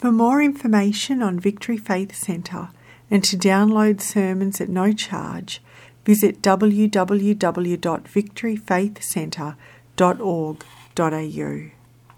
For more information on Victory Faith Centre and to download sermons at no charge, visit www.victoryfaithcentre.org.au.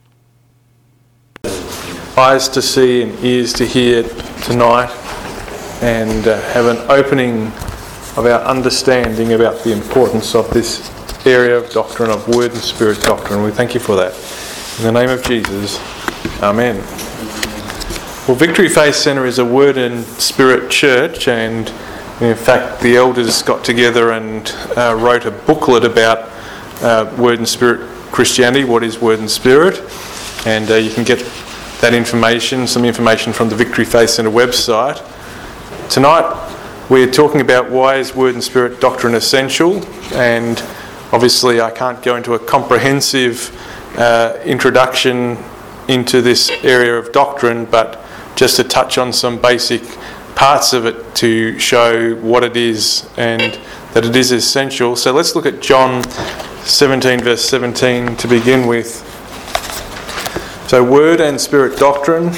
Eyes to see and ears to hear tonight, and have an opening of our understanding about the importance of this area of doctrine, of Word and Spirit doctrine. We thank you for that. In the name of Jesus, Amen. Well, Victory Faith Centre is a Word and Spirit church, and in fact the elders got together and wrote a booklet about Word and Spirit Christianity. What is Word and Spirit? And you can get that information, some information from the Victory Faith Centre website. Tonight we're talking about why is Word and Spirit doctrine essential, and obviously I can't go into a comprehensive introduction into this area of doctrine, but just to touch on some basic parts of it to show what it is and that it is essential. So let's look at John 17 verse 17 to begin with. So Word and Spirit doctrine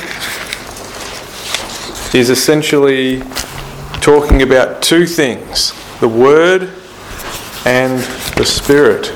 is essentially talking about two things: the Word and the Spirit.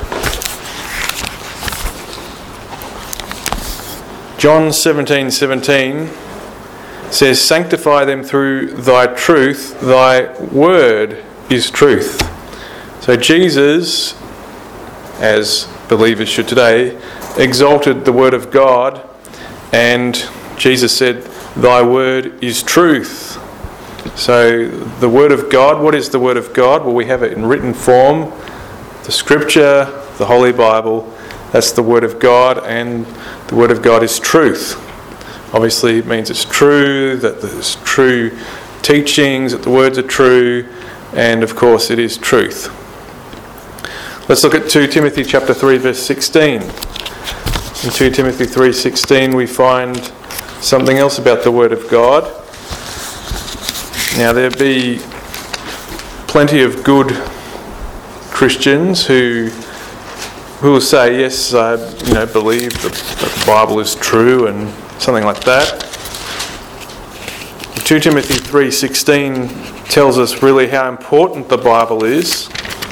John 17:17 says, "Sanctify them through thy truth, thy word is truth." So Jesus, as believers should today, exalted the word of God, and Jesus said, "Thy word is truth." So the word of God, what is the word of God? Well, we have it in written form. The Scripture, the Holy Bible, that's the word of God, and the word of God is truth. Obviously it means it's true, that there's true teachings, that the words are true, and of course it is truth. Let's look at 2 Timothy chapter 3 verse 16. In 2 Timothy 3:16 we find something else about the word of God. Now there be plenty of good Christians who will say, yes, I believe that the Bible is true and something like that. 2 Timothy 3:16 tells us really how important the Bible is,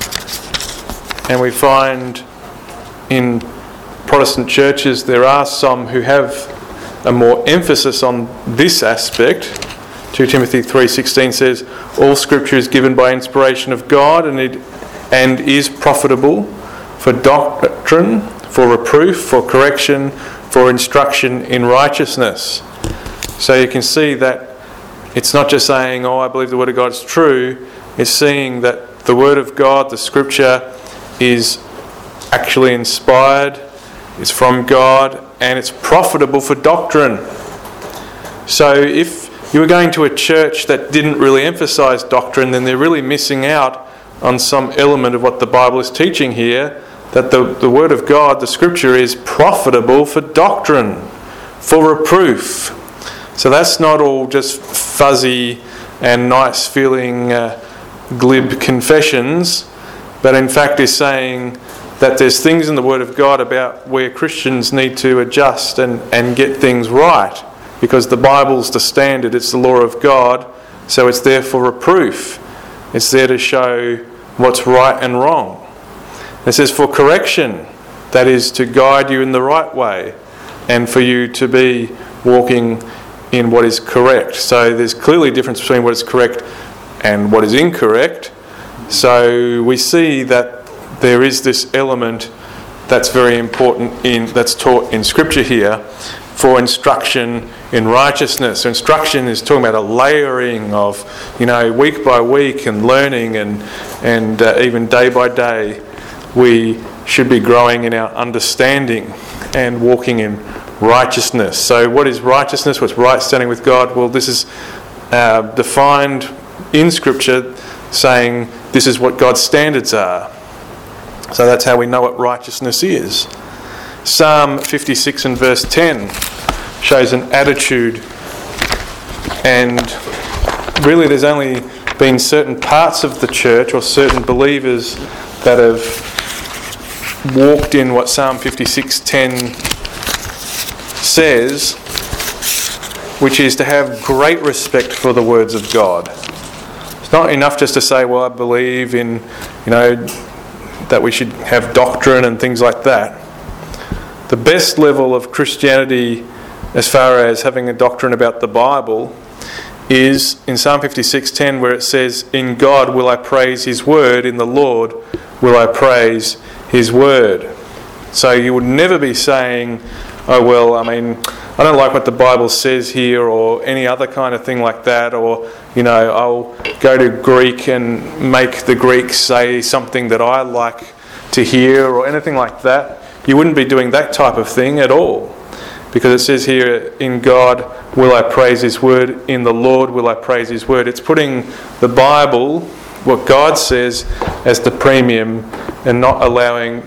and we find in Protestant churches there are some who have a more emphasis on this aspect. 2 Timothy 3:16 says, "All Scripture is given by inspiration of God and is profitable for doctrine, for reproof, for correction, for instruction in righteousness." So you can see that it's not just saying, I believe the Word of God is true. It's seeing that the Word of God, the Scripture, is actually inspired, it's from God, and it's profitable for doctrine. So if you were going to a church that didn't really emphasise doctrine, then they're really missing out on some element of what the Bible is teaching here, that the Word of God, the Scripture, is profitable for doctrine, for reproof. So that's not all just fuzzy and nice feeling glib confessions, but in fact is saying that there's things in the Word of God about where Christians need to adjust and get things right, because the Bible's the standard, it's the law of God, so it's there for reproof. It's there to show what's right and wrong. It says for correction, that is to guide you in the right way and for you to be walking in what is correct. So there's clearly a difference between what is correct and what is incorrect. So we see that there is this element that's very important that's taught in Scripture here for instruction in righteousness. So instruction is talking about a layering of, week by week and learning and even day by day. We should be growing in our understanding and walking in righteousness. So what is righteousness? What's right standing with God? Well, this is defined in Scripture, saying this is what God's standards are. So that's how we know what righteousness is. Psalm 56 and verse 10 shows an attitude, and really there's only been certain parts of the church or certain believers that have walked in what Psalm 56:10 says. which is to have great respect for the words of God. It's not enough just to say, well, I believe in, that we should have doctrine and things like that. The best level of Christianity as far as having a doctrine about the Bible is in Psalm 56:10, where it says, "In God will I praise his word, in the Lord will I praise his word." So you would never be saying, oh well, I don't like what the Bible says here, or any other kind of thing like that, or I'll go to Greek and make the Greeks say something that I like to hear, or anything like that. You wouldn't be doing that type of thing at all, because it says here, "In God will I praise his word, in the Lord will I praise his word." It's putting the Bible, what God says, as the premium, and not allowing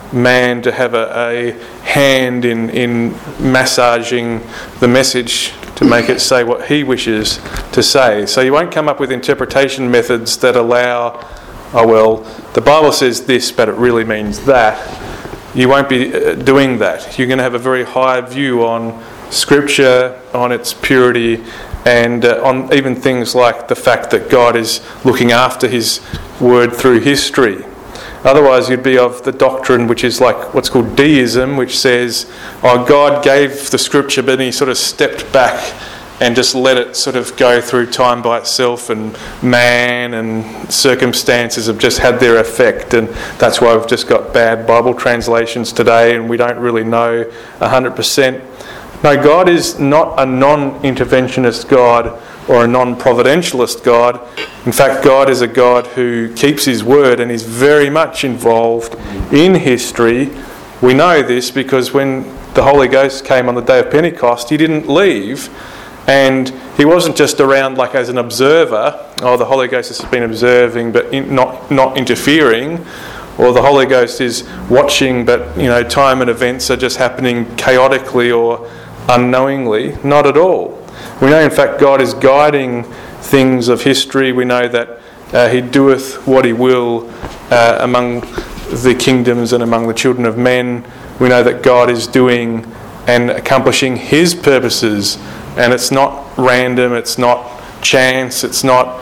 man to have a hand in massaging the message to make it say what he wishes to say. So you won't come up with interpretation methods that allow, oh well, the Bible says this, but it really means that. You won't be doing that. You're going to have a very high view on Scripture, on its purity, and on even things like the fact that God is looking after his word through history. Otherwise, you'd be of the doctrine which is like what's called deism, which says, oh, God gave the Scripture, but then he sort of stepped back and just let it sort of go through time by itself, and man and circumstances have just had their effect, and that's why we've just got bad Bible translations today, and we don't really know 100%. No, God is not a non-interventionist God or a non-providentialist God. In fact, God is a God who keeps his word and is very much involved in history. We know this because when the Holy Ghost came on the day of Pentecost, he didn't leave, and he wasn't just around like as an observer. Oh, the Holy Ghost has been observing but not interfering. Or the Holy Ghost is watching, but time and events are just happening chaotically or unknowingly. Not at all. We know, in fact, God is guiding things of history. We know that he doeth what he will among the kingdoms and among the children of men. We know that God is doing and accomplishing his purposes, and it's not random, it's not chance, it's not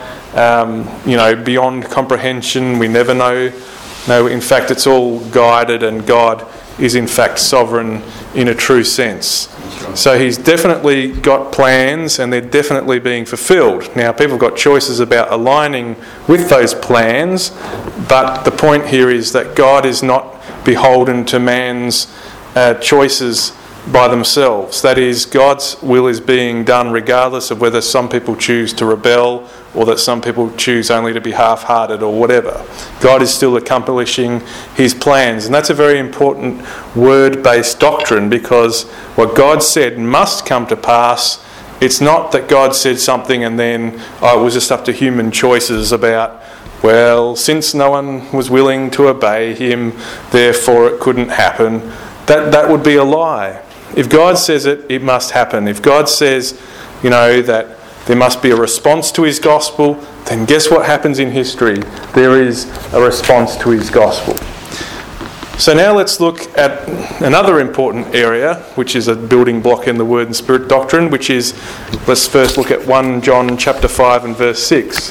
beyond comprehension. We never know. No, in fact, it's all guided, and God is in fact sovereign in a true sense. So he's definitely got plans, and they're definitely being fulfilled. Now, people have got choices about aligning with those plans, but the point here is that God is not beholden to man's choices by themselves. That is, God's will is being done regardless of whether some people choose to rebel or that some people choose only to be half-hearted or whatever. God is still accomplishing his plans, and that's a very important word-based doctrine, because what God said must come to pass. It's not that God said something and then it was just up to human choices about, well, since no one was willing to obey him, therefore it couldn't happen. That would be a lie. If God says it, it must happen. If God says, that there must be a response to his gospel, then guess what happens in history? There is a response to his gospel. So now let's look at another important area, which is a building block in the Word and Spirit doctrine, which is, let's first look at 1 John chapter 5 and verse 6.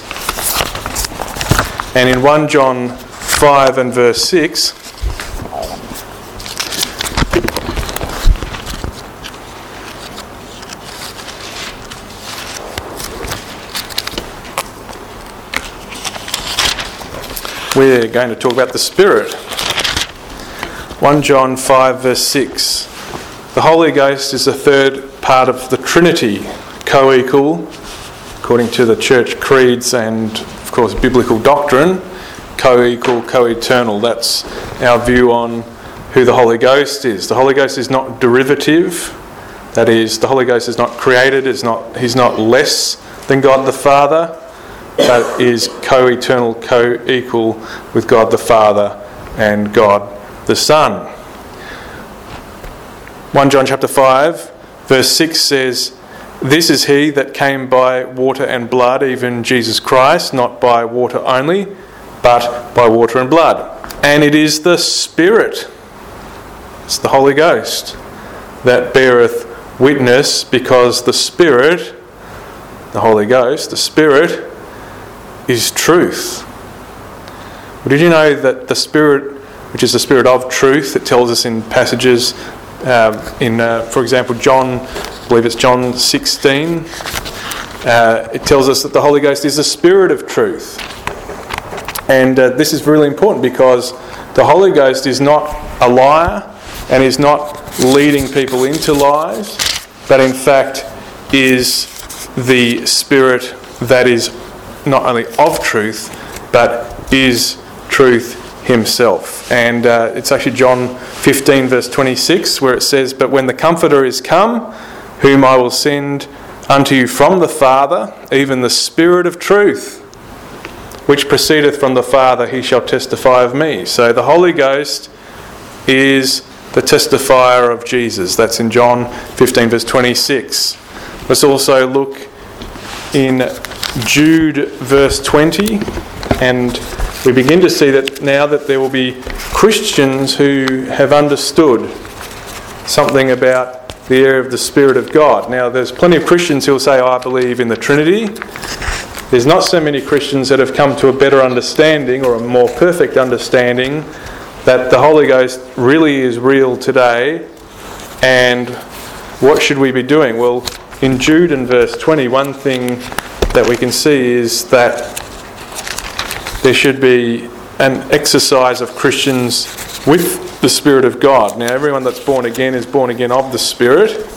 And in 1 John 5 and verse 6, we're going to talk about the Spirit. 1 John 5 verse 6. The Holy Ghost is the third part of the Trinity, co-equal, according to the church creeds and, of course, biblical doctrine, co-equal, co-eternal. That's our view on who the Holy Ghost is. The Holy Ghost is not derivative. That is, the Holy Ghost is not created. He's not less than God the Father, but is co-eternal, co-equal with God the Father and God the Son. 1 John chapter 5 verse 6 says, "This is he that came by water and blood, even Jesus Christ, not by water only, but by water and blood. And it is the Spirit," it's the Holy Ghost, "that beareth witness because the Spirit, the Holy Ghost, the Spirit is truth. Well, did you know that the Spirit, which is the Spirit of truth, it tells us in passages for example, John, I believe it's John 16, it tells us that the Holy Ghost is the Spirit of truth. And this is really important because the Holy Ghost is not a liar and is not leading people into lies, but in fact is the Spirit that is not only of truth, but is truth himself. And it's actually John 15 verse 26 where it says, "But when the Comforter is come, whom I will send unto you from the Father, even the Spirit of truth, which proceedeth from the Father, he shall testify of me." So the Holy Ghost is the testifier of Jesus. That's in John 15 verse 26. Let's also look in Jude verse 20, and we begin to see that now that there will be Christians who have understood something about the area of the Spirit of God. Now there's plenty of Christians who will say, "I believe in the Trinity." There's not so many Christians that have come to a better understanding or a more perfect understanding that the Holy Ghost really is real today. And what should we be doing? Well, in Jude and verse 20, one thing that we can see is that there should be an exercise of Christians with the Spirit of God. Now, everyone that's born again is born again of the Spirit.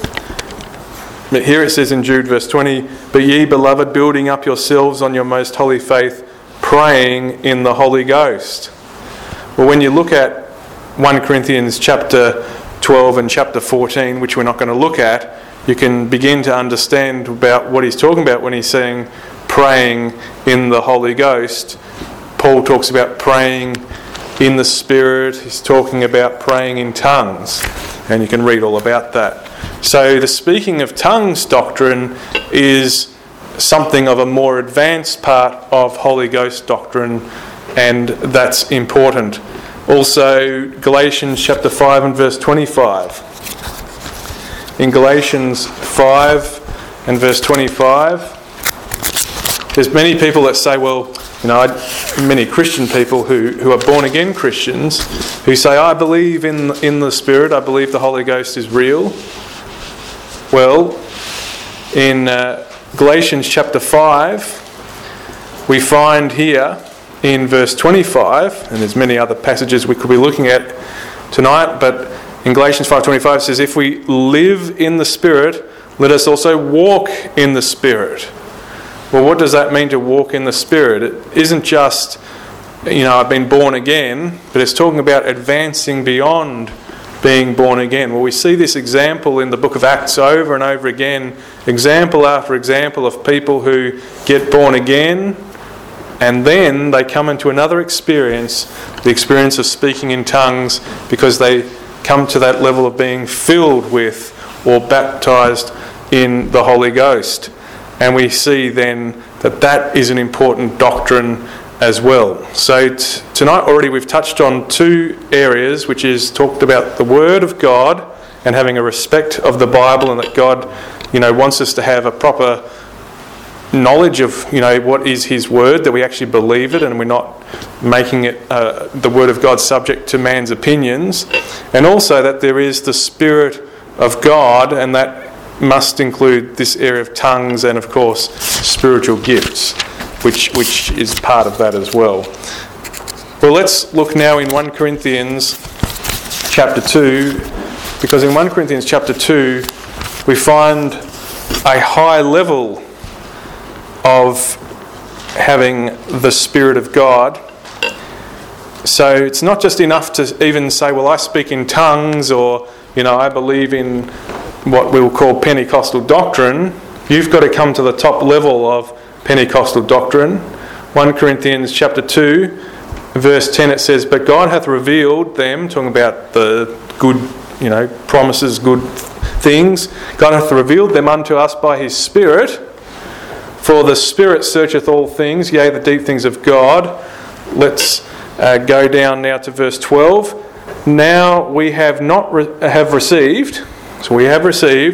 But here it says in Jude verse 20, "But ye, beloved, building up yourselves on your most holy faith, praying in the Holy Ghost." Well, when you look at 1 Corinthians chapter 12 and chapter 14, which we're not going to look at, you can begin to understand about what he's talking about when he's saying praying in the Holy Ghost. Paul talks about praying in the Spirit. He's talking about praying in tongues, and you can read all about that. So the speaking of tongues doctrine is something of a more advanced part of Holy Ghost doctrine, and that's important. Also, Galatians chapter 5 and verse 25. In Galatians 5 and verse 25, there's many people that say, well, many Christian people who are born again Christians who say, "I believe in the Spirit, I believe the Holy Ghost is real." Well, in Galatians chapter 5, we find here in verse 25, and there's many other passages we could be looking at tonight, but in Galatians 5:25 it says, "If we live in the Spirit, let us also walk in the Spirit." Well, what does that mean to walk in the Spirit? It isn't just, I've been born again, but it's talking about advancing beyond being born again. Well, we see this example in the book of Acts over and over again, example after example of people who get born again and then they come into another experience, the experience of speaking in tongues, because they come to that level of being filled with or baptised in the Holy Ghost. And we see then that is an important doctrine as well. So tonight already we've touched on two areas, which is talked about the Word of God and having a respect of the Bible, and that God, wants us to have a proper knowledge of, what is His Word, that we actually believe it and we're not making it the Word of God subject to man's opinions. And also that there is the Spirit of God, and that must include this area of tongues and, of course, spiritual gifts, which is part of that as well. Well, let's look now in 1 Corinthians chapter 2, because in 1 Corinthians chapter 2 we find a high level of having the Spirit of God. So it's not just enough to even say, well, I speak in tongues, or, I believe in what we'll call Pentecostal doctrine. You've got to come to the top level of Pentecostal doctrine. 1 Corinthians chapter 2, verse 10, it says, "But God hath revealed them," talking about the good, promises, good things. "God hath revealed them unto us by His Spirit. For the Spirit searcheth all things, yea, the deep things of God." Let's go down now to verse 12. "Now we have received,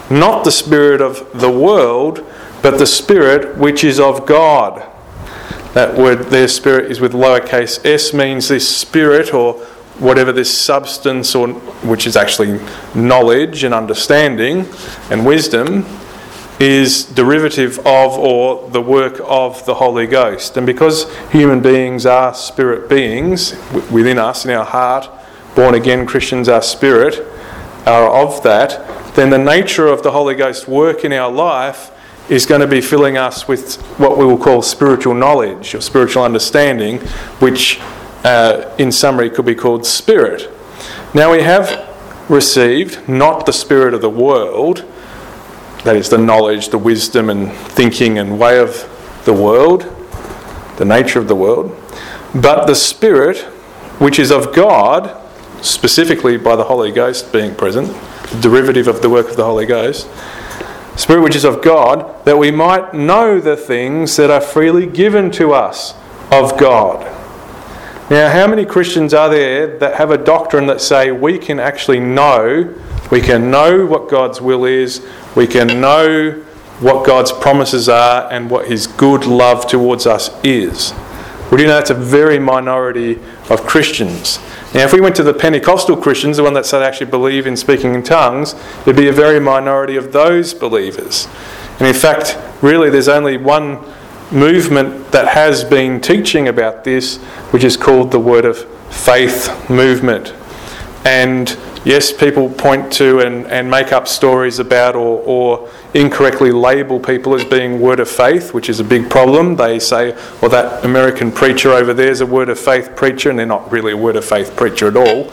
not the spirit of the world, but the Spirit which is of God. That word there, spirit, is with lowercase s, means this spirit or whatever this substance, or which is actually knowledge and understanding and wisdom, is derivative of or the work of the Holy Ghost. And because human beings are spirit beings within us, in our heart, born again Christians are spirit, are of that, then the nature of the Holy Ghost work in our life is going to be filling us with what we will call spiritual knowledge or spiritual understanding, which in summary could be called spirit. Now we have received not the spirit of the world, that is the knowledge, the wisdom and thinking and way of the world, the nature of the world, but the Spirit which is of God, specifically by the Holy Ghost being present, the derivative of the work of the Holy Ghost, Spirit which is of God, that we might know the things that are freely given to us of God. Now, how many Christians are there that have a doctrine that say we can actually know, we can know what God's will is, we can know what God's promises are and what His good love towards us is? Well, you know that's a very minority of Christians. Now, if we went to the Pentecostal Christians, the one that say they actually believe in speaking in tongues, there'd be a very minority of those believers. And in fact, really there's only one movement that has been teaching about this, which is called the Word of Faith movement. And yes, people point to and make up stories about or incorrectly label people as being Word of Faith, which is a big problem. They say, well, that American preacher over there is a Word of Faith preacher, and they're not really a Word of Faith preacher at all.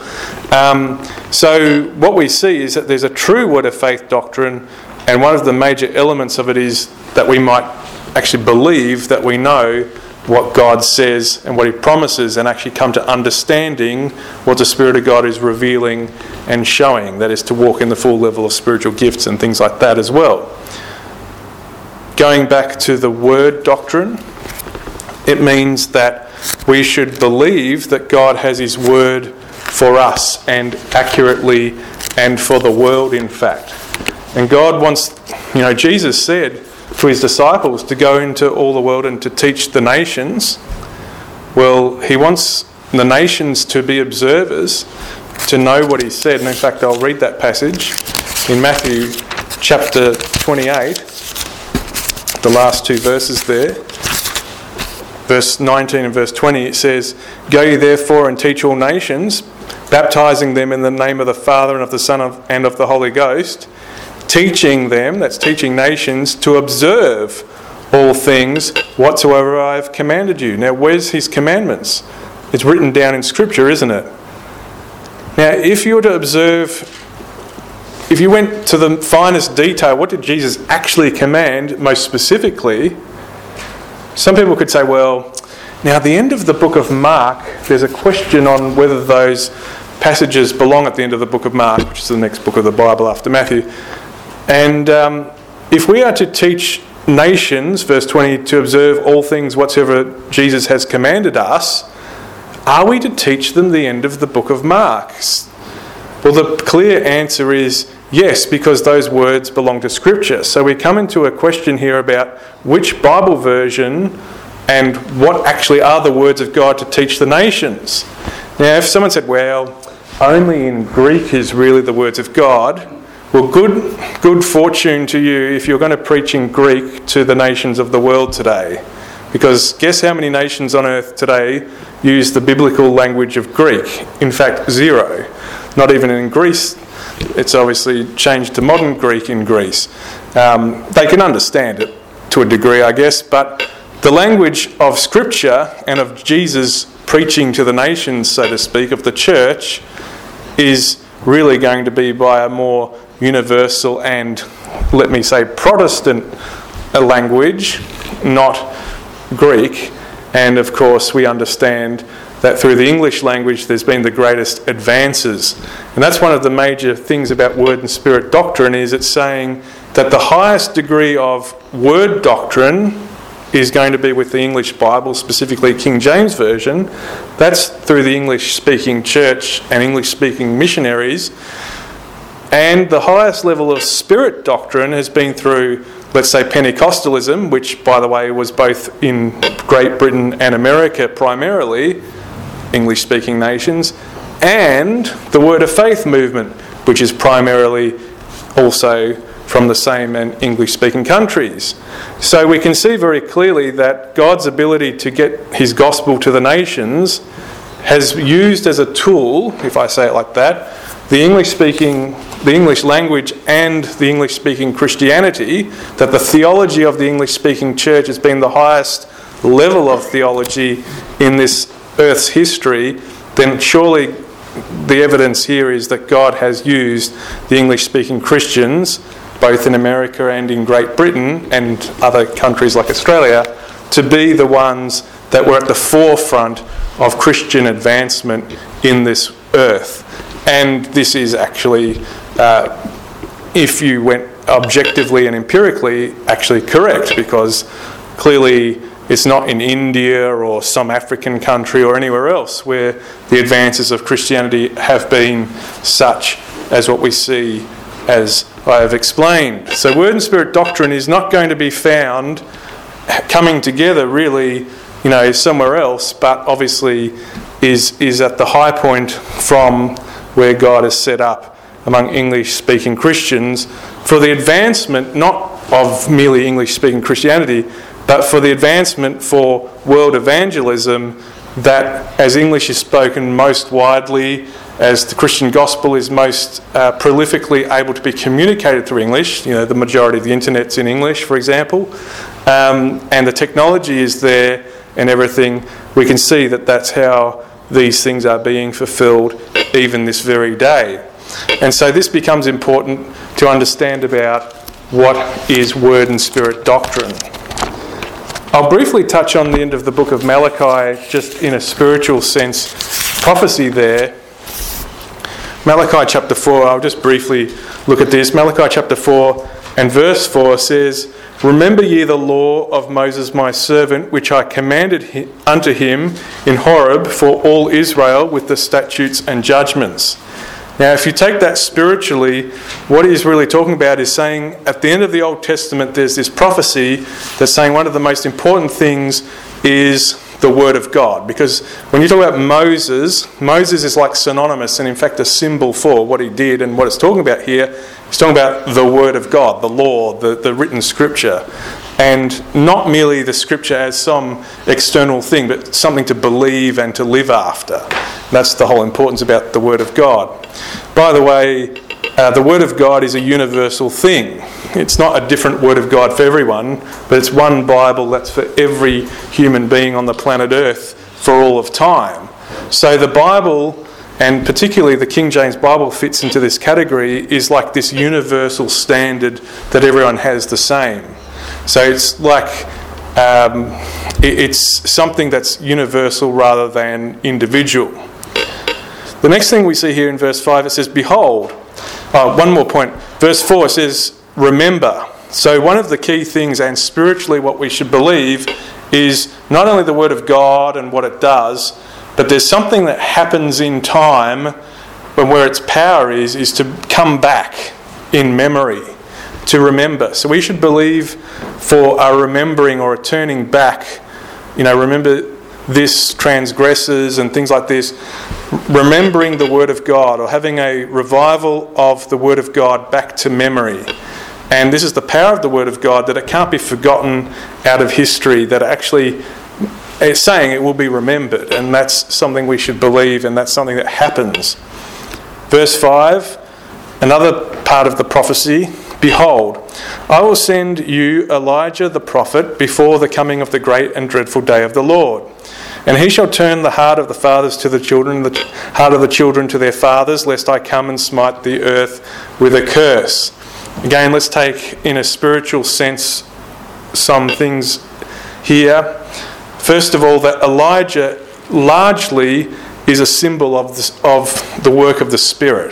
So what we see is that there's a true Word of Faith doctrine, and one of the major elements of it is that we might actually believe that we know what God says and what He promises, and actually come to understanding what the Spirit of God is revealing and showing. That is to walk in the full level of spiritual gifts and things like that as well. Going back to the Word doctrine, it means that we should believe that God has His Word for us, and accurately, and for the world in fact. And God wants, Jesus said to His disciples to go into all the world and to teach the nations. Well, He wants the nations to be observers, to know what He said. And in fact, I'll read that passage in Matthew chapter 28, the last two verses there. Verse 19 and verse 20, it says, "Go ye therefore and teach all nations, baptizing them in the name of the Father and of the Son and of the Holy Ghost, teaching them," that's teaching nations, "to observe all things whatsoever I have commanded you." Now, where's His commandments? It's written down in Scripture, isn't it? Now, if you were to observe, if you went to the finest detail, what did Jesus actually command most specifically? Some people could say, well, now at the end of the book of Mark, there's a question on whether those passages belong at the end of the book of Mark, which is the next book of the Bible after Matthew. And if we are to teach nations, verse 20, to observe all things whatsoever Jesus has commanded us, are we to teach them the end of the book of Mark? Well, the clear answer is yes, because those words belong to Scripture. So we come into a question here about which Bible version and what actually are the words of God to teach the nations. Now, if someone said, well, only in Greek is really the words of God, well, good fortune to you if you're going to preach in Greek to the nations of the world today. Because guess how many nations on earth today use the biblical language of Greek? In fact, 0. Not even in Greece. It's obviously changed to modern Greek in Greece. They can understand it to a degree, I guess, but the language of Scripture and of Jesus preaching to the nations, so to speak, of the church, is really going to be by a more universal and, let me say, Protestant language, not Greek. And of course we understand that through the English language there's been the greatest advances. And that's one of the major things about Word and Spirit doctrine, is it's saying that the highest degree of Word doctrine is going to be with the English Bible, specifically King James Version. That's through the English-speaking church and English-speaking missionaries. And the highest level of Spirit doctrine has been through, let's say, Pentecostalism, which, by the way, was both in Great Britain and America primarily, English-speaking nations, and the Word of Faith movement, which is primarily also from the same and English-speaking countries. So we can see very clearly that God's ability to get his gospel to the nations has used as a tool, if I say it like that, the English language and the English-speaking Christianity, that the theology of the English-speaking church has been the highest level of theology in this earth's history, then surely the evidence here is that God has used the English-speaking Christians, both in America and in Great Britain and other countries like Australia, to be the ones that were at the forefront of Christian advancement in this earth. And this is actually, if you went objectively and empirically, actually correct, because clearly it's not in India or some African country or anywhere else where the advances of Christianity have been such as what we see as I have explained. So Word and Spirit doctrine is not going to be found coming together really, somewhere else, but obviously is at the high point from where God has set up among English-speaking Christians for the advancement not of merely English-speaking Christianity, but for the advancement for world evangelism, that as English is spoken most widely, as the Christian gospel is most prolifically able to be communicated through English, the majority of the internet's in English, for example, and the technology is there and everything, we can see that that's how these things are being fulfilled even this very day. And so this becomes important to understand about what is Word and Spirit doctrine. I'll briefly touch on the end of the book of Malachi, just in a spiritual sense, prophecy there. Malachi chapter 4, I'll just briefly look at this. Malachi chapter 4 and verse 4 says, "Remember ye the law of Moses my servant, which I commanded unto him in Horeb for all Israel with the statutes and judgments." Now, if you take that spiritually, what he's really talking about is saying at the end of the Old Testament there's this prophecy that's saying one of the most important things is the Word of God. Because when you talk about Moses is like synonymous and in fact a symbol for what he did, and what it's talking about here, it's talking about the Word of God, the law, the written scripture. And not merely the scripture as some external thing, but something to believe and to live after. That's the whole importance about the Word of God. By the way, the Word of God is a universal thing. It's not a different Word of God for everyone, but it's one Bible that's for every human being on the planet Earth for all of time. So the Bible, and particularly the King James Bible, fits into this category, is like this universal standard that everyone has the same. So it's like it's something that's universal rather than individual. The next thing we see here in verse 5, it says, "Behold." One more point. Verse 4 says, "Remember." So one of the key things, and spiritually what we should believe, is not only the Word of God and what it does, but there's something that happens in time and where its power is to come back in memory, to remember. So we should believe for a remembering or a turning back. Remember this transgressors and things like this. Remembering the Word of God, or having a revival of the Word of God back to memory. And this is the power of the Word of God, that it can't be forgotten out of history, that actually it's saying it will be remembered. And that's something we should believe, and that's something that happens. Verse 5, another part of the prophecy, "Behold, I will send you Elijah the prophet before the coming of the great and dreadful day of the Lord. And he shall turn the heart of the fathers to the children, the heart of the children to their fathers, lest I come and smite the earth with a curse." Again, let's take in a spiritual sense some things here. First of all, that Elijah largely is a symbol of the work of the Spirit.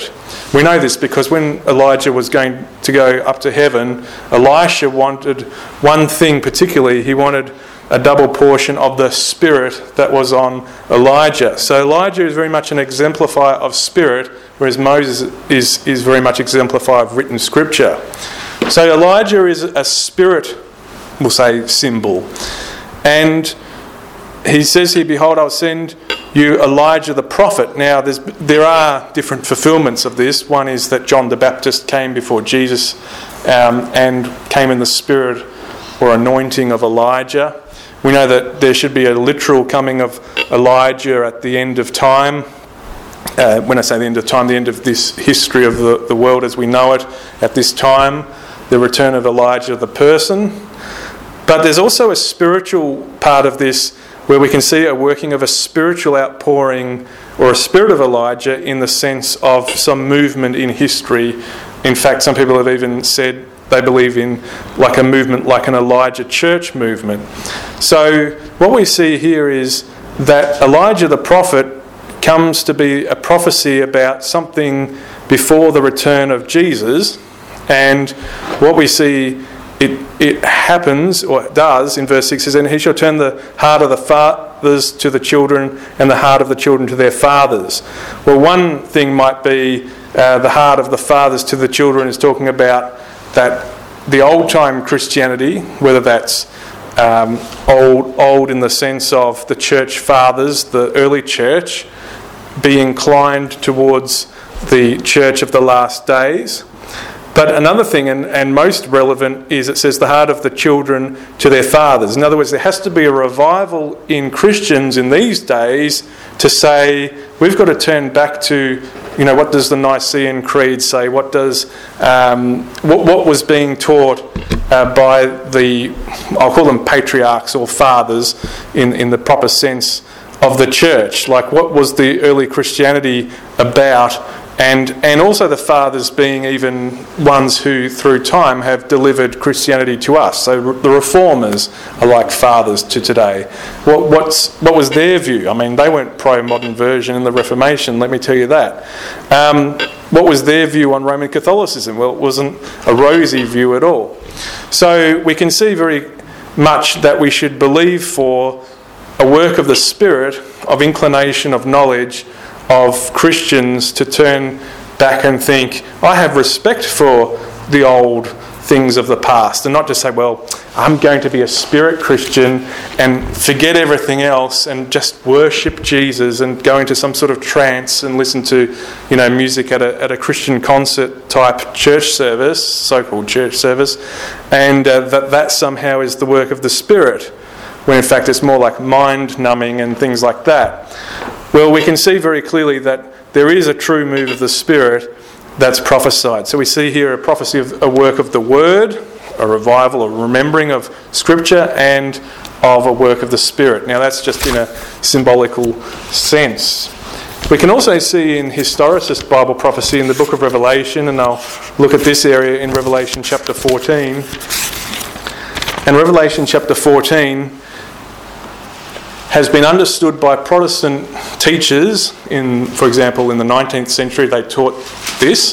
We know this because when Elijah was going to go up to heaven, Elisha wanted one thing particularly. He wanted a double portion of the Spirit that was on Elijah. So Elijah is very much an exemplifier of Spirit, whereas Moses is very much exemplifier of written Scripture. So Elijah is a Spirit, we'll say, symbol. And he says here, behold, I'll send you Elijah the prophet. Now, there are different fulfilments of this. One is that John the Baptist came before Jesus and came in the spirit or anointing of Elijah. We know that there should be a literal coming of Elijah at the end of time. When I say the end of time, the end of this history of the world as we know it at this time, the return of Elijah the person. But there's also a spiritual part of this where we can see a working of a spiritual outpouring or a spirit of Elijah in the sense of some movement in history. In fact, some people have even said they believe in like a movement, like an Elijah church movement. So what we see here is that Elijah the prophet comes to be a prophecy about something before the return of Jesus. And what we see it happens, or it does, in verse 6 says, and he shall turn the heart of the fathers to the children and the heart of the children to their fathers. Well, one thing might be the heart of the fathers to the children is talking about that the old-time Christianity, whether that's old in the sense of the church fathers, the early church, be inclined towards the church of the last days. But another thing, and most relevant, is it says the heart of the children to their fathers. In other words, there has to be a revival in Christians in these days to say, we've got to turn back to, what does the Nicene Creed say? What does what was being taught by the, I'll call them patriarchs or fathers in the proper sense of the church? Like, what was the early Christianity about? And also the fathers being even ones who through time have delivered Christianity to us. So the reformers are like fathers to today. What was their view? I mean, they weren't pro-modern version in the Reformation, let me tell you that. What was their view on Roman Catholicism? Well, it wasn't a rosy view at all. So we can see very much that we should believe for a work of the Spirit, of inclination, of knowledge, of Christians to turn back and think, I have respect for the old things of the past, and not just say, well, I'm going to be a spirit Christian and forget everything else and just worship Jesus and go into some sort of trance and listen to, music at a Christian concert type church service, so-called church service, and that somehow is the work of the Spirit, when in fact it's more like mind numbing and things like that. Well, we can see very clearly that there is a true move of the Spirit that's prophesied. So we see here a prophecy of a work of the Word, a revival, a remembering of Scripture, and of a work of the Spirit. Now that's just in a symbolical sense. We can also see in historicist Bible prophecy in the book of Revelation, and I'll look at this area in Revelation chapter 14. And Revelation chapter 14 has been understood by Protestant teachers for example, in the 19th century they taught this.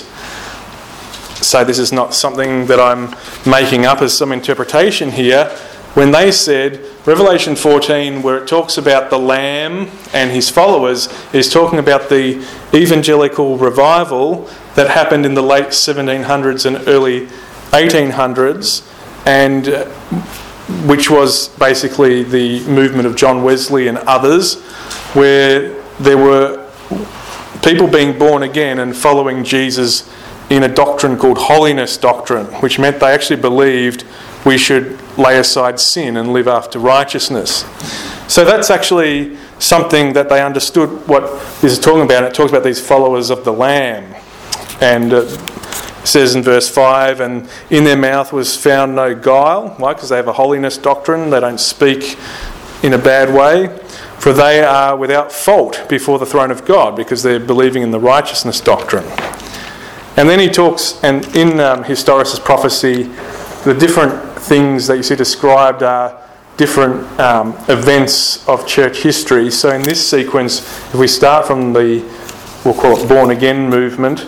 So this is not something that I'm making up as some interpretation here. When they said, Revelation 14, where it talks about the Lamb and his followers, is talking about the evangelical revival that happened in the late 1700s and early 1800s, and which was basically the movement of John Wesley and others, where there were people being born again and following Jesus in a doctrine called holiness doctrine, which meant they actually believed we should lay aside sin and live after righteousness. So that's actually something that they understood what this is talking about. It talks about these followers of the Lamb. And says in verse 5, and in their mouth was found no guile. Why? Because they have a holiness doctrine. They don't speak in a bad way. For they are without fault before the throne of God, because they're believing in the righteousness doctrine. And then he talks, and in historicist prophecy, the different things that you see described are different events of church history. So in this sequence, if we start from the, we'll call it born again movement,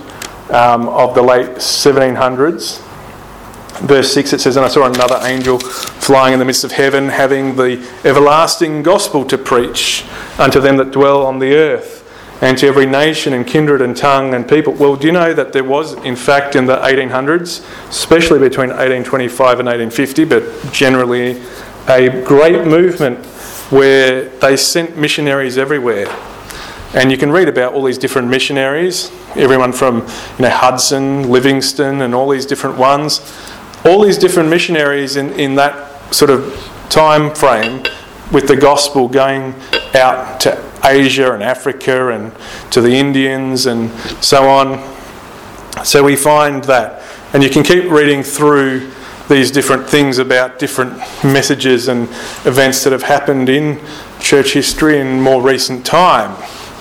of the late 1700s. Verse 6, it says, "And I saw another angel flying in the midst of heaven, having the everlasting gospel to preach unto them that dwell on the earth, and to every nation and kindred and tongue and people." Well, do you know that there was, in fact, in the 1800s, especially between 1825 and 1850, but generally a great movement where they sent missionaries everywhere. And you can read about all these different missionaries, everyone from Hudson, Livingston, and all these different ones. All these different missionaries in that sort of time frame with the gospel going out to Asia and Africa and to the Indians and so on. So we find that. And you can keep reading through these different things about different messages and events that have happened in church history in more recent time.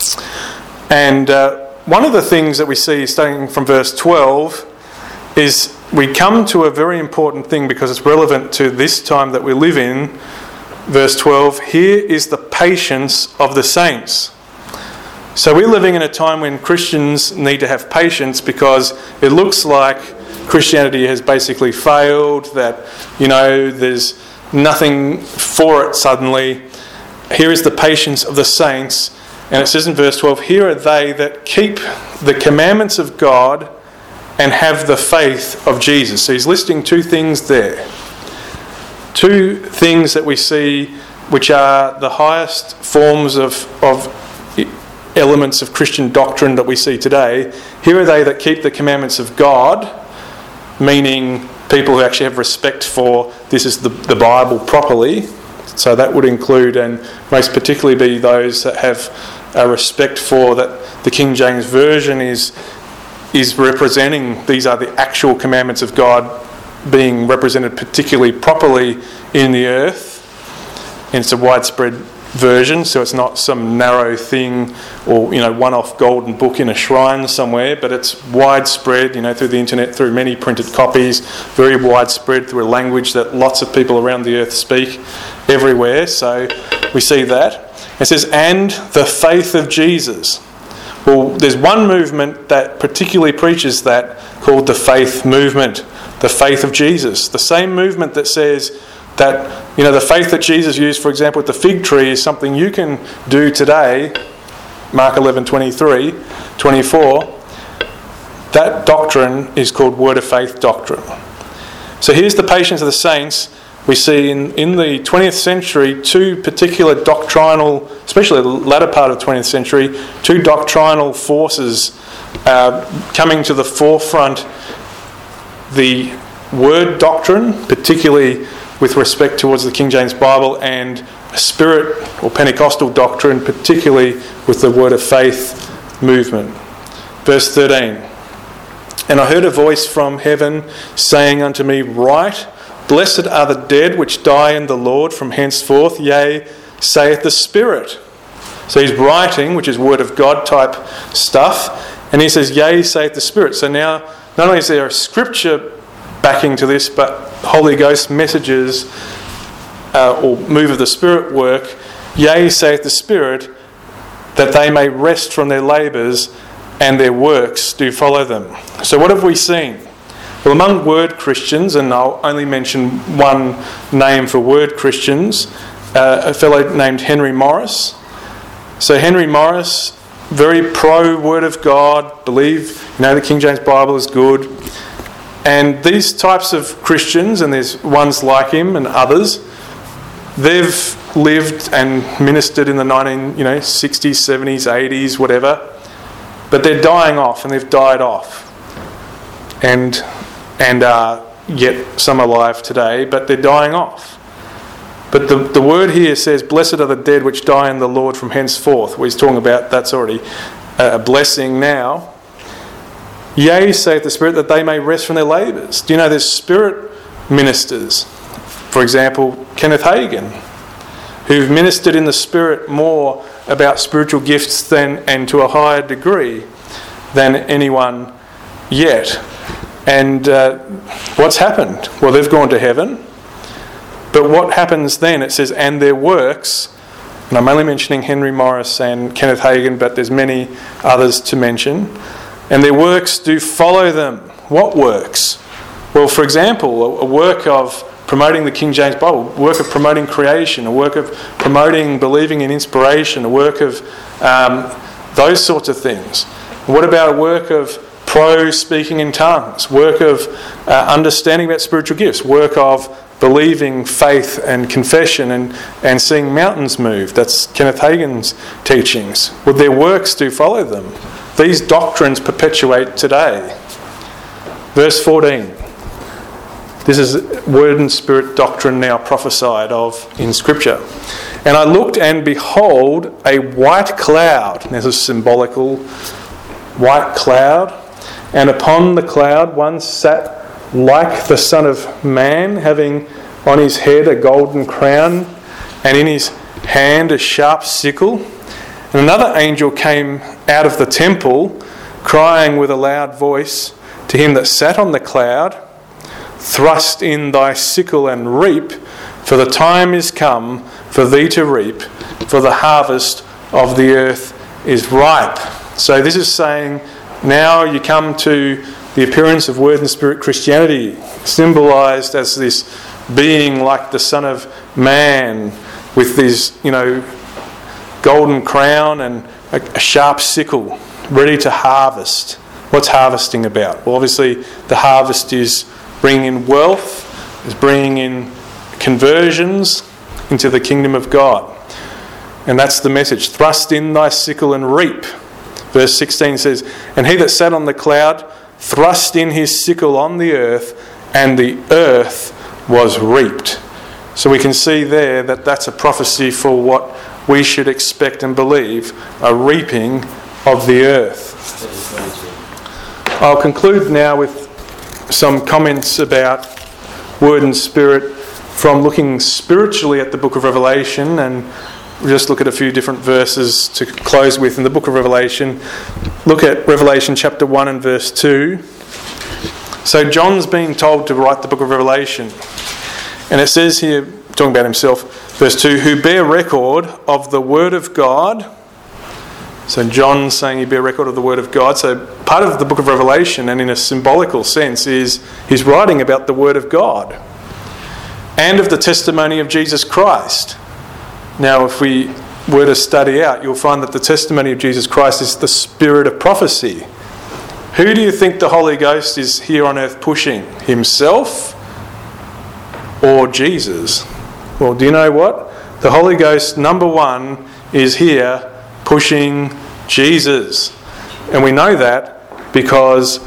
And one of the things that we see starting from verse 12 is we come to a very important thing because it's relevant to this time that we live in. Verse 12, "Here is the patience of the saints." So we're living in a time when Christians need to have patience because it looks like Christianity has basically failed, that, there's nothing for it suddenly. Here is the patience of the saints. And it says in verse 12, "Here are they that keep the commandments of God and have the faith of Jesus." So he's listing two things there. Two things that we see which are the highest forms of elements of Christian doctrine that we see today. Here are they that keep the commandments of God, meaning people who actually have respect for this is the Bible properly. So that would include and most particularly be those that have a respect for that the King James Version is representing, these are the actual commandments of God being represented particularly properly in the earth. And it's a widespread version, so it's not some narrow thing or one-off golden book in a shrine somewhere, but it's widespread, through the internet, through many printed copies, very widespread through a language that lots of people around the earth speak everywhere. So we see that. It says, "And the faith of Jesus." Well, there's one movement that particularly preaches that, called the faith movement, the faith of Jesus. The same movement that says that, the faith that Jesus used, for example, with the fig tree is something you can do today, Mark 11:23, 24. That doctrine is called word of faith doctrine. So here's the patience of the saints. We see in the 20th century two particular doctrinal, especially the latter part of the 20th century, two doctrinal forces coming to the forefront. The word doctrine, particularly with respect towards the King James Bible, and Spirit or Pentecostal doctrine, particularly with the word of faith movement. Verse 13, "And I heard a voice from heaven saying unto me, Write, Blessed are the dead which die in the Lord from henceforth, yea, saith the Spirit." So he's writing, which is word of God type stuff, and he says, "Yea, saith the Spirit." So now, not only is there a scripture backing to this, but Holy Ghost messages or move of the Spirit work, "Yea, saith the Spirit, that they may rest from their labours, and their works do follow them." So what have we seen? Well, among word Christians, and I'll only mention one name for word Christians, a fellow named Henry Morris. So Henry Morris, very pro Word of God, believe, the King James Bible is good. And these types of Christians, and there's ones like him and others, they've lived and ministered in the 60s, 70s, 80s, whatever. But they're dying off, and they've died off. And are yet some alive today, but they're dying off. But the word here says, "Blessed are the dead which die in the Lord from henceforth." Well, he's talking about that's already a blessing now. "Yea, saith the Spirit, that they may rest from their labours." Do you know there's Spirit ministers? For example, Kenneth Hagin, who've ministered in the Spirit more about spiritual gifts and to a higher degree than anyone yet. And what's happened? Well, they've gone to heaven. But what happens then? It says, "And their works," and I'm only mentioning Henry Morris and Kenneth Hagin, but there's many others to mention. and their works do follow them. What works? Well, for example, a work of promoting the King James Bible, a work of promoting creation, a work of promoting believing in inspiration, a work of those sorts of things. What about a work of speaking in tongues, work of understanding about spiritual gifts, work of believing faith and confession and seeing mountains move? That's Kenneth Hagin's teachings. Would their works do follow them? These doctrines perpetuate today. Verse 14. This is word and spirit doctrine now prophesied of in Scripture. And I looked, and behold, a white cloud. There's a symbolical white cloud. And upon the cloud one sat like the Son of Man, having on his head a golden crown, and in his hand a sharp sickle. And another angel came out of the temple, crying with a loud voice to him that sat on the cloud, "Thrust in thy sickle and reap, for the time is come for thee to reap, for the harvest of the earth is ripe." So this is saying, now you come to the appearance of Word and Spirit Christianity, symbolised as this being like the Son of Man, with this, golden crown and a sharp sickle, ready to harvest. What's harvesting about? Well, obviously the harvest is bringing in wealth, is bringing in conversions into the kingdom of God. And that's the message. Thrust in thy sickle and reap. Verse 16 says, "And he that sat on the cloud thrust in his sickle on the earth, and the earth was reaped." So we can see there that that's a prophecy for what we should expect and believe, a reaping of the earth. I'll conclude now with some comments about Word and Spirit from looking spiritually at the book of Revelation, and we'll just look at a few different verses to close with in the book of Revelation. Look at Revelation chapter 1 and verse 2. So John's being told to write the book of Revelation, and it says here, talking about himself, verse 2, "Who bear record of the word of God." So John's saying he bear record of the word of God. So part of the book of Revelation, and in a symbolical sense, is he's writing about the word of God and of the testimony of Jesus Christ. Now, if we were to study out, you'll find that the testimony of Jesus Christ is the spirit of prophecy. Who do you think the Holy Ghost is here on earth pushing? Himself or Jesus? Well, do you know what? The Holy Ghost, number one, is here pushing Jesus. And we know that because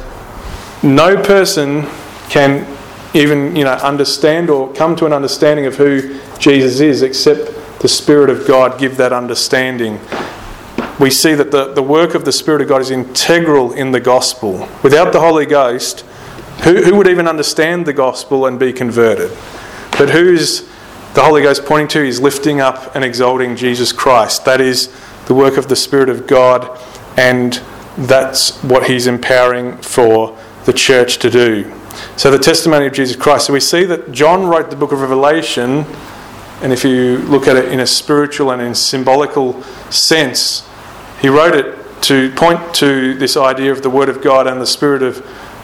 no person can even, understand or come to an understanding of who Jesus is except the Spirit of God give that understanding. We see that the work of the Spirit of God is integral in the gospel. Without the Holy Ghost, who would even understand the gospel and be converted? But who's the Holy Ghost pointing to? He's lifting up and exalting Jesus Christ. That is the work of the Spirit of God, and that's what he's empowering for the church to do. So the testimony of Jesus Christ. So we see that John wrote the book of Revelation, and if you look at it in a spiritual and in symbolical sense, he wrote it to point to this idea of the Word of God and the Spirit of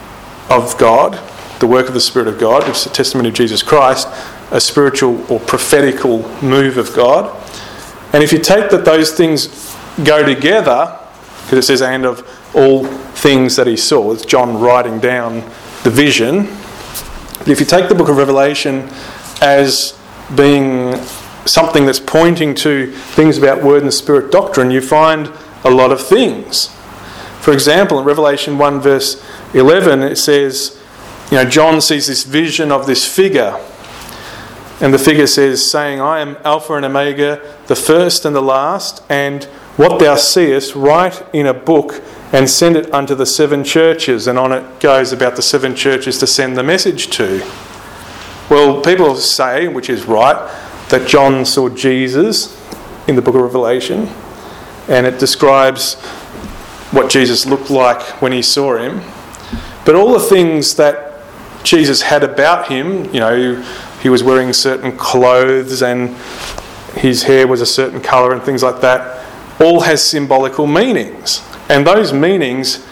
God, the work of the Spirit of God, which is the testimony of Jesus Christ, a spiritual or prophetical move of God. And if you take that those things go together, because it says, "and of all things that he saw," it's John writing down the vision. But if you take the book of Revelation as being something that's pointing to things about Word and Spirit doctrine, you find a lot of things. For example, in Revelation 1 verse 11, it says, John sees this vision of this figure. And the figure says, saying, "I am Alpha and Omega, the first and the last, and what thou seest, write in a book and send it unto the 7 churches." And on it goes about the 7 churches to send the message to. Well, people say, which is right, that John saw Jesus in the book of Revelation, and it describes what Jesus looked like when he saw him. But all the things that Jesus had about him, he was wearing certain clothes and his hair was a certain colour and things like that, all has symbolical meanings. And those meanings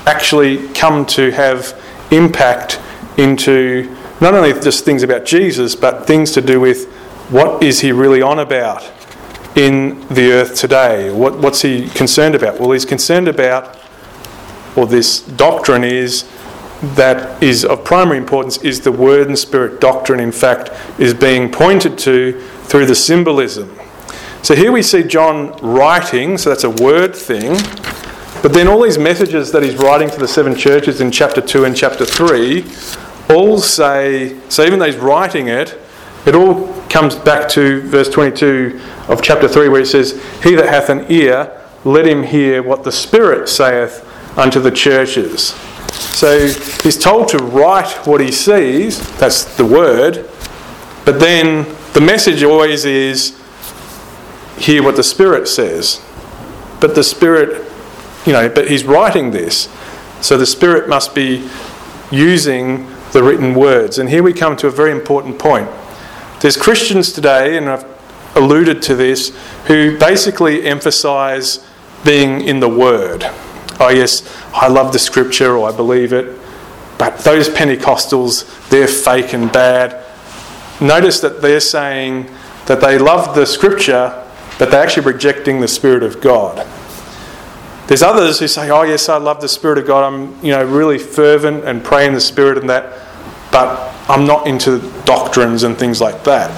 actually come to have impact into not only just things about Jesus, but things to do with what is he really on about in the earth today. What's he concerned about? Well, he's concerned about, or this doctrine is, that is of primary importance, is the Word and Spirit doctrine, in fact, is being pointed to through the symbolism. So here we see John writing, so that's a word thing, but then all these messages that he's writing to the 7 churches in chapter 2 and chapter 3 all say, so even though he's writing it, it all comes back to verse 22 of chapter 3 where it says, "He that hath an ear, let him hear what the Spirit saith unto the churches." So he's told to write what he sees, that's the word, but then the message always is, hear what the Spirit says. But the Spirit, but he's writing this, so the Spirit must be using the written words. And here we come to a very important point. There's Christians today, and I've alluded to this, who basically emphasise being in the Word. Oh yes, I love the Scripture, or I believe it, but those Pentecostals, they're fake and bad. Notice that they're saying that they love the Scripture, but they're actually rejecting the Spirit of God. There's others who say, oh yes, I love the Spirit of God, I'm really fervent and pray in the Spirit and that, but I'm not into doctrines and things like that.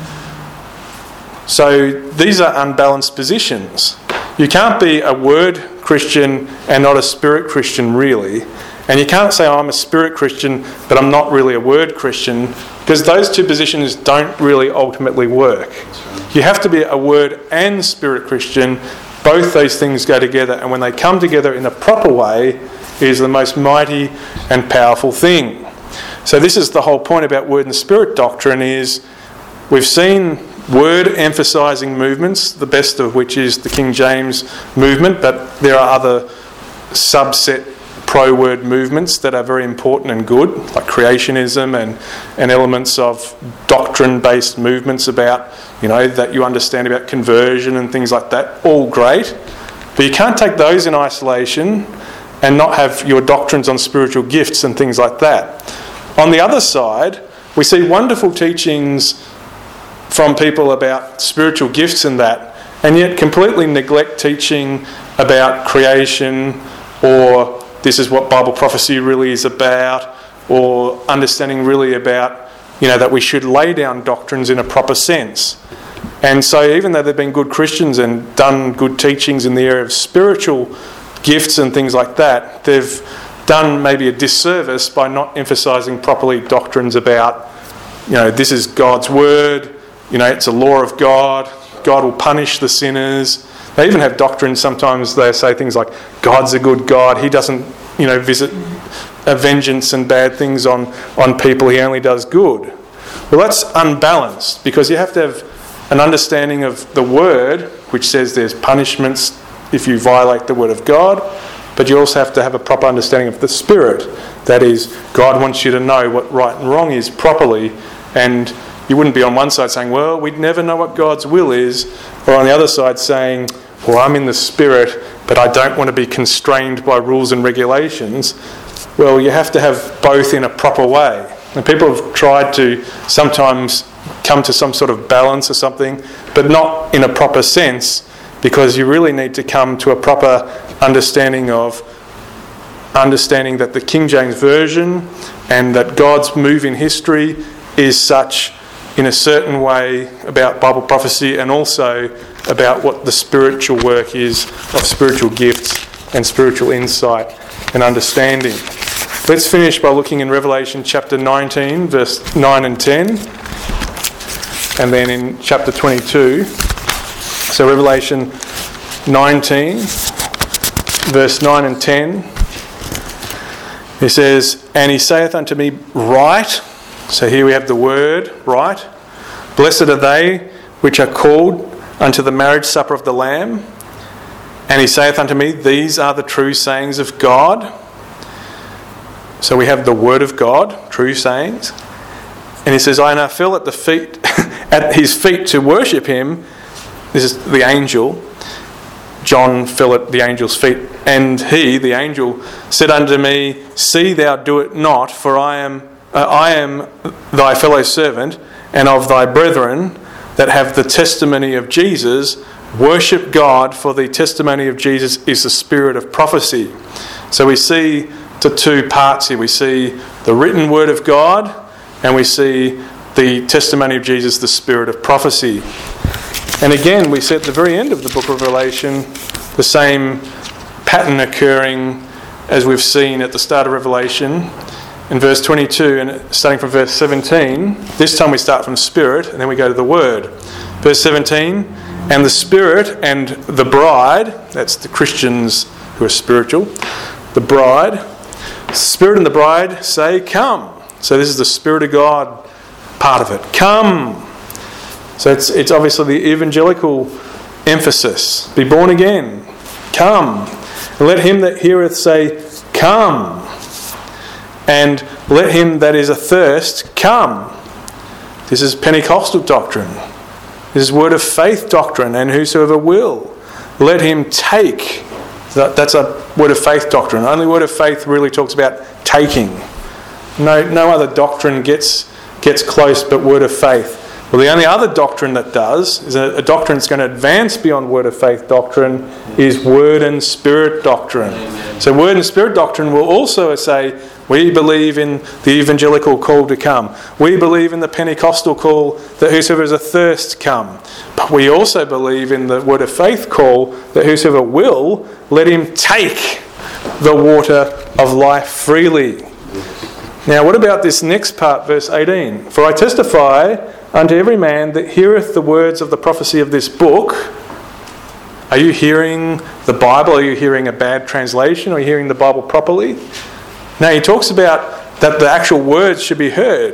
So these are unbalanced positions. You can't be a word Christian and not a spirit Christian, really. And you can't say, I'm a spirit Christian, but I'm not really a word Christian, because those two positions don't really ultimately work. You have to be a word and spirit Christian. Both those things go together, and when they come together in a proper way, it is the most mighty and powerful thing. So this is the whole point about word and spirit doctrine, is we've seen word emphasising movements, the best of which is the King James movement, but there are other subset pro-word movements that are very important and good, like creationism and elements of doctrine-based movements about, that you understand about conversion and things like that, all great. But you can't take those in isolation and not have your doctrines on spiritual gifts and things like that. On the other side, we see wonderful teachings from people about spiritual gifts and that, and yet completely neglect teaching about creation, or this is what Bible prophecy really is about, or understanding really about, that we should lay down doctrines in a proper sense. And so even though they've been good Christians and done good teachings in the area of spiritual gifts and things like that, they've done maybe a disservice by not emphasising properly doctrines about, this is God's word, it's a law of God, God will punish the sinners. They even have doctrines, sometimes they say things like, God's a good God, he doesn't, visit vengeance and bad things on people, he only does good. Well, that's unbalanced, because you have to have an understanding of the word, which says there's punishments if you violate the word of God, but you also have to have a proper understanding of the Spirit. That is, God wants you to know what right and wrong is properly, and you wouldn't be on one side saying, well, we'd never know what God's will is, or on the other side saying, well, I'm in the Spirit, but I don't want to be constrained by rules and regulations. Well, you have to have both in a proper way. And people have tried to sometimes come to some sort of balance or something, but not in a proper sense, because you really need to come to a proper understanding that the King James Version and that God's move in history is such in a certain way about Bible prophecy, and also about what the spiritual work is of spiritual gifts and spiritual insight and understanding. Let's finish by looking in Revelation chapter 19, verse 9 and 10, and then in chapter 22. So Revelation 19, verse 9 and 10, it says, "And he saith unto me, Write." So here we have the word, write. "Blessed are they which are called unto the marriage supper of the Lamb. And he saith unto me, These are the true sayings of God." So we have the word of God, true sayings. And he says, "I fell at at his feet to worship him." This is the angel. John fell at the angel's feet And he, the angel, said unto me, See thou do it not, for I am thy fellow servant, and of thy brethren that have the testimony of Jesus. Worship God, for the testimony of Jesus is the spirit of prophecy. So we see the two parts here. We see the written word of God, and we see the testimony of Jesus, the spirit of prophecy. And again, we see at the very end of the book of Revelation the same pattern occurring as we've seen at the start of Revelation. In verse 22, and starting from verse 17, this time we start from Spirit, and then we go to the Word. Verse 17, and the Spirit and the bride, that's the Christians who are spiritual, the bride, Spirit and the bride say, Come. So this is the Spirit of God part of it. Come. So it's obviously the evangelical emphasis. Be born again. Come. And let him that heareth say, Come. And let him that is athirst come. This is Pentecostal doctrine. This is word of faith doctrine. And whosoever will, let him take. That's a word of faith doctrine. Only word of faith really talks about taking. No other doctrine gets close but word of faith. Well, the only other doctrine that does, is a doctrine that's going to advance beyond word of faith doctrine, is word and spirit doctrine. Amen. So word and spirit doctrine will also say, we believe in the evangelical call to come. We believe in the Pentecostal call that whosoever is athirst come. But we also believe in the word of faith call that whosoever will, let him take the water of life freely. Now, what about this next part, verse 18? For I testify unto every man that heareth the words of the prophecy of this book. Are you hearing the Bible? Are you hearing a bad translation? Are you hearing the Bible properly? Now, he talks about that the actual words should be heard.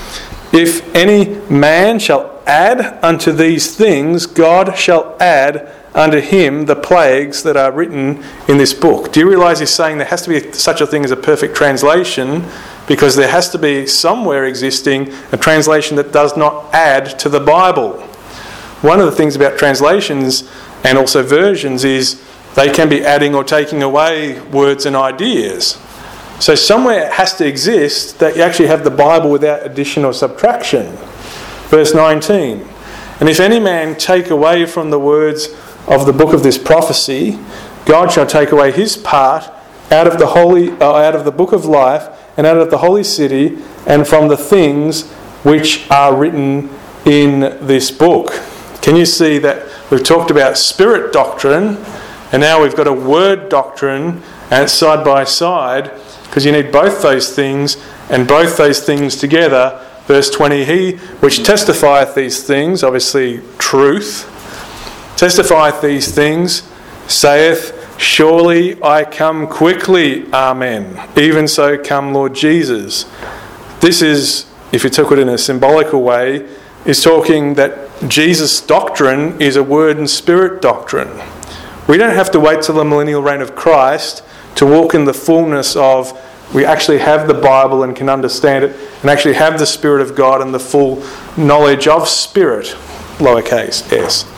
If any man shall add unto these things, God shall add unto him the plagues that are written in this book. Do you realise he's saying there has to be such a thing as a perfect translation, because there has to be somewhere existing a translation that does not add to the Bible. One of the things about translations and also versions is they can be adding or taking away words and ideas. So somewhere it has to exist that you actually have the Bible without addition or subtraction. Verse 19, and if any man take away from the words of the book of this prophecy, God shall take away his part out of the book of life, and out of the holy city, and from the things which are written in this book. Can you see that we've talked about spirit doctrine, and now we've got a word doctrine, and it's side by side, because you need both those things, and both those things together. Verse 20, he which testifieth these things, obviously truth, testifieth these things, saith, Surely I come quickly, Amen. Even so come Lord Jesus. This is, if you took it in a symbolical way, is talking that Jesus' doctrine is a word and spirit doctrine. We don't have to wait till the millennial reign of Christ to walk in the fullness of, we actually have the Bible and can understand it, and actually have the Spirit of God and the full knowledge of Spirit, lowercase s.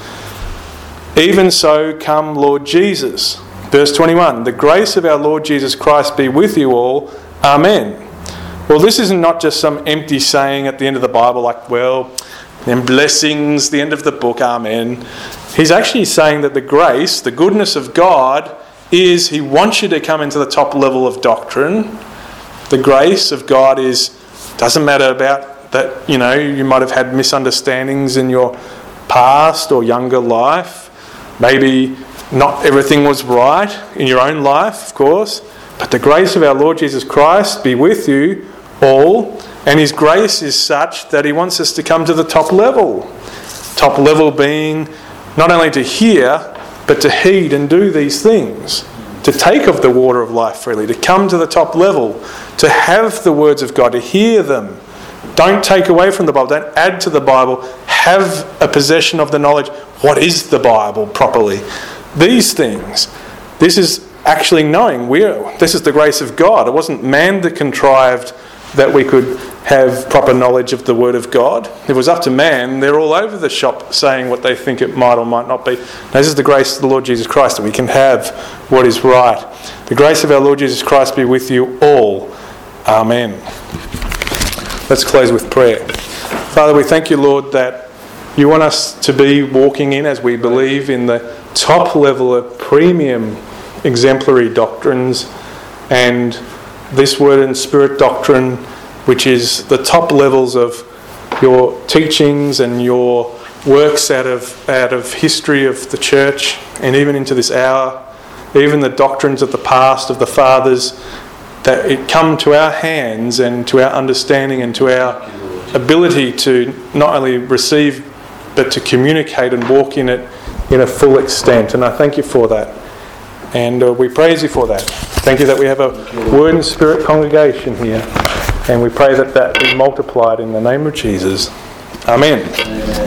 Even so come Lord Jesus. Verse 21, the grace of our Lord Jesus Christ be with you all. Amen. Well, this isn't not just some empty saying at the end of the Bible like, well, then blessings, the end of the book, amen. He's actually saying that the grace, the goodness of God is he wants you to come into the top level of doctrine. The grace of God doesn't matter about that, you might have had misunderstandings in your past or younger life. Maybe not everything was right in your own life, of course, but the grace of our Lord Jesus Christ be with you all, and his grace is such that he wants us to come to the top level. Top level being not only to hear, but to heed and do these things, to take of the water of life freely, to come to the top level, to have the words of God, to hear them. Don't take away from the Bible, don't add to the Bible, have a possession of the knowledge. What is the Bible properly? These things. This is actually knowing this is the grace of God. It wasn't man that contrived that we could have proper knowledge of the Word of God. If it was up to man, they're all over the shop saying what they think it might or might not be. Now, this is the grace of the Lord Jesus Christ, that we can have what is right. The grace of our Lord Jesus Christ be with you all. Amen. Let's close with prayer. Father, we thank you, Lord, that you want us to be walking in, as we believe, in the top level of premium exemplary doctrines, and this Word and Spirit doctrine, which is the top levels of your teachings and your works out of history of the church, and even into this hour, even the doctrines of the past, of the fathers, that it come to our hands and to our understanding and to our ability to not only receive but to communicate and walk in it in a full extent. And I thank you for that. And we praise you for that. Thank you that we have a Word and Spirit congregation here. And we pray that that be multiplied in the name of Jesus. Amen.